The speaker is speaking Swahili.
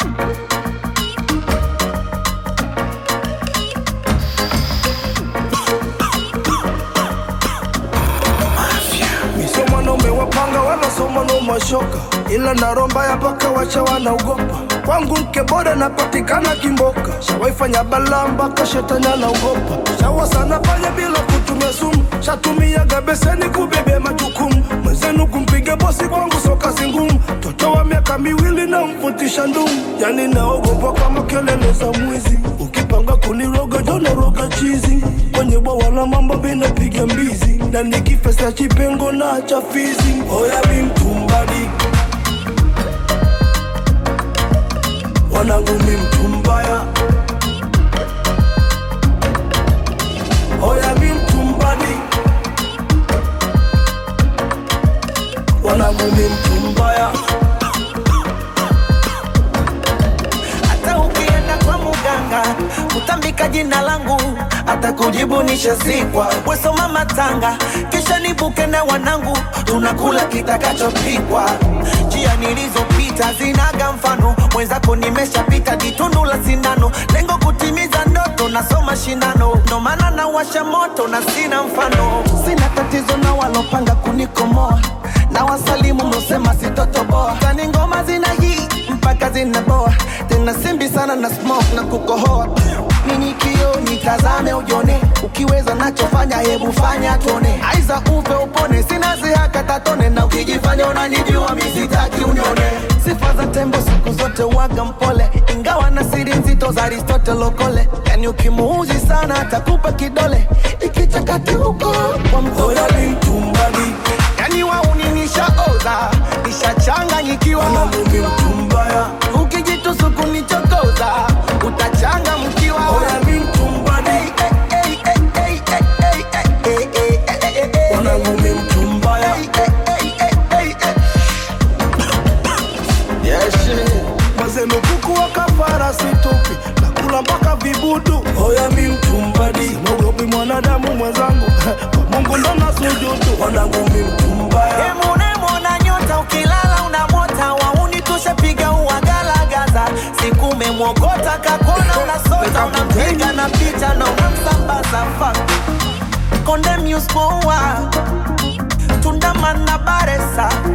Wapanga wala soma no mashoka, ila naromba ya paka wacha wanaogopa. Kwangu mke bora napatikana Kimboka, shawaifanya balamba kashetanya na ugopa. Shawa sana fanya bila kutumia sumu, shatumia gabeseni kubebe majukumu. Mwenzenu kumpige bosi kwangu soka singumu, toto wa miaka miwili na mfutisha ndumu. Yani naogopa kama kelele za mwizi, ukipanga kuniroga jona roga chizi. Kwenye bwawa la mambo bina piga mbizi, na nikifesa chipengo na chafizi. Oya mi mtumbadi, wanangu mi mtumbaya. Oya mi mtumbadi, wanangu mi mtumbaya. Hata ukienda kwa muganga utambika jina langu, hata kujibu nishazikwa. Wesoma matanga kisha nibuke na wanangu, tunakula kitakachopikwa. Njia nilizopita zinaga mfano, mwenzako nimeshapita jitundu la sindano. Lengo kutimiza ndoto, nasoma shindano, ndo maana nawasha moto na sina mfano. Sina tatizo na walopanga kunikomoa, na wasalimu mosema sitotoboa. Tani ngoma zina hii mpaka zinaboa, tena simbi sana na smoke na kukohoa. Nini kio nitazame ujone, ukiweza nachofanya hebu fanya tuone. Aiza upe upone, sina zihaka tatone, na ukijifanya unanijua misitaki unione. Sifa za tembo siku zote waga mpole, ingawa na siri nzito za Aristotle lokole. Yani ukimuuzi sana atakupa kidole, ikichakati huko kwa mtole. Oya mi mtumbadi, yani wauninisha oza, nishachanganyikiwa. wanangu mi mtumbaya. Ukijitusu kunichokoza, utachanga mkiwa. Oya mi mtumbadi, wanangu mi mtumbaya. Mazenu kuku wa kafara situpi, nakula mpaka vibudu. Oya mi mtumbadi, mogopi mwanadamu mwenzangu, kwa Mungu ndo nasujudu. Wanangu mi mtumbaya. Muna nyota ukilala unamota, wauni tushapiga uwagalagaza. Siku umemwogota kakona, unasota unampiga na picha na unamsambaza. Fuck Konde Muse Poa, Tundamana Baresa.